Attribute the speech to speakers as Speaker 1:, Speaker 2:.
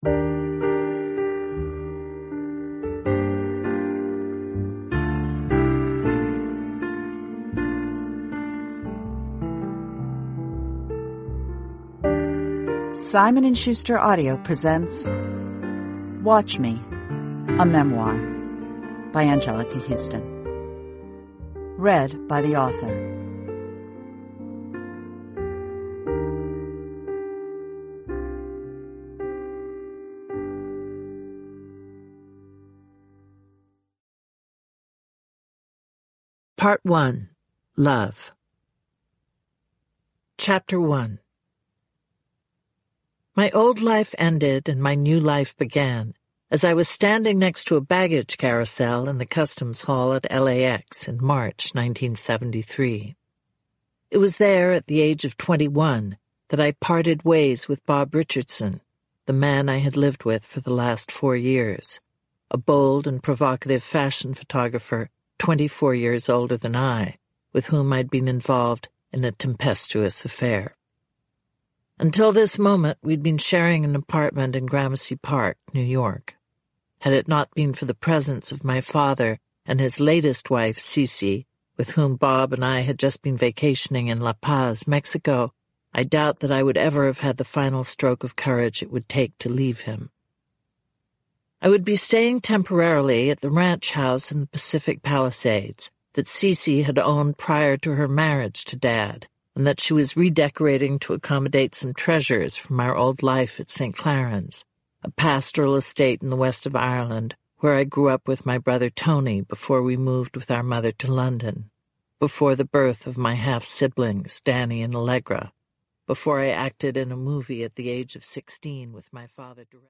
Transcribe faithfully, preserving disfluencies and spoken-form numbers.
Speaker 1: Simon and Schuster Audio presents Watch Me, a Memoir by Angelica Houston. Read by the author.
Speaker 2: Part one. Love. Chapter one. My old life ended and my new life began as I was standing next to a baggage carousel in the customs hall at L A X in March nineteen seventy-three. It was there at the age of twenty-one that I parted ways with Bob Richardson, the man I had lived with for the last four years, a bold and provocative fashion photographer twenty-four years older than I, with whom I'd been involved in a tempestuous affair. Until this moment, we'd been sharing an apartment in Gramercy Park, New York. Had it not been for the presence of my father and his latest wife, Cece, with whom Bob and I had just been vacationing in La Paz, Mexico, I doubt that I would ever have had the final stroke of courage it would take to leave him. I would be staying temporarily at the ranch house in the Pacific Palisades that Cece had owned prior to her marriage to Dad, and that she was redecorating to accommodate some treasures from our old life at Saint Clarence, a pastoral estate in the west of Ireland, where I grew up with my brother Tony before we moved with our mother to London, before the birth of my half-siblings, Danny and Allegra, before I acted in a movie at the age of sixteen with my father directing.